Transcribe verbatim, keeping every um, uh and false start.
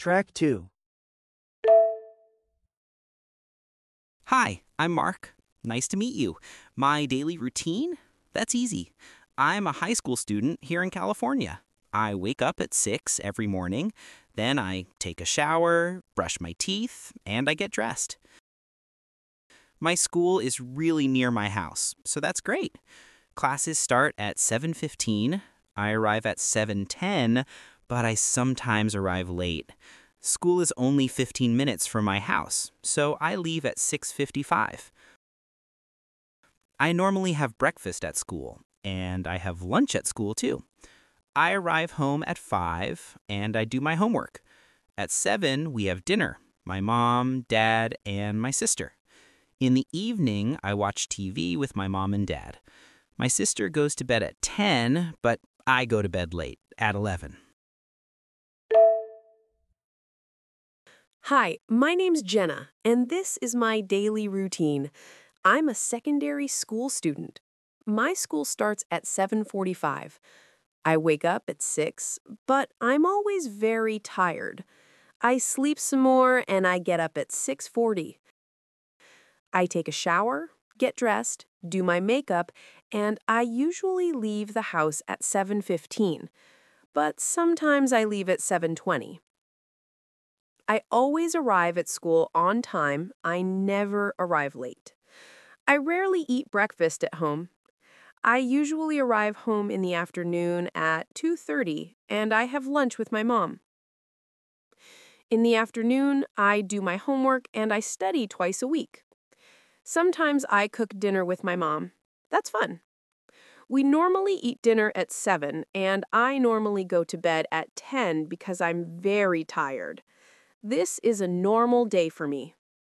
Track two. Hi, I'm Mark. Nice to meet you. My daily routine? That's easy. I'm a high school student here in California. I wake up at six every morning, then I take a shower, brush my teeth, and I get dressed. My school is really near my house, so that's great. Classes start at seven fifteen. I arrive at seven ten, but I sometimes arrive late. School is only fifteen minutes from my house, so I leave at six fifty-five. I normally have breakfast at school, and I have lunch at school too. I arrive home at five, and I do my homework. At seven, we have dinner, my mom, dad, and my sister. In the evening, I watch T V with my mom and dad. My sister goes to bed at ten, but I go to bed late, at eleven. Hi, my name's Jenna, and this is my daily routine. I'm a secondary school student. My school starts at seven forty-five. I wake up at six, but I'm always very tired. I sleep some more and I get up at six forty. I take a shower, get dressed, do my makeup, and I usually leave the house at seven fifteen, but sometimes I leave at seven twenty. I always arrive at school on time. I never arrive late. I rarely eat breakfast at home. I usually arrive home in the afternoon at two thirty, and I have lunch with my mom. In the afternoon, I do my homework and I study twice a week. Sometimes I cook dinner with my mom. That's fun. We normally eat dinner at seven, and I normally go to bed at ten because I'm very tired. This is a normal day for me.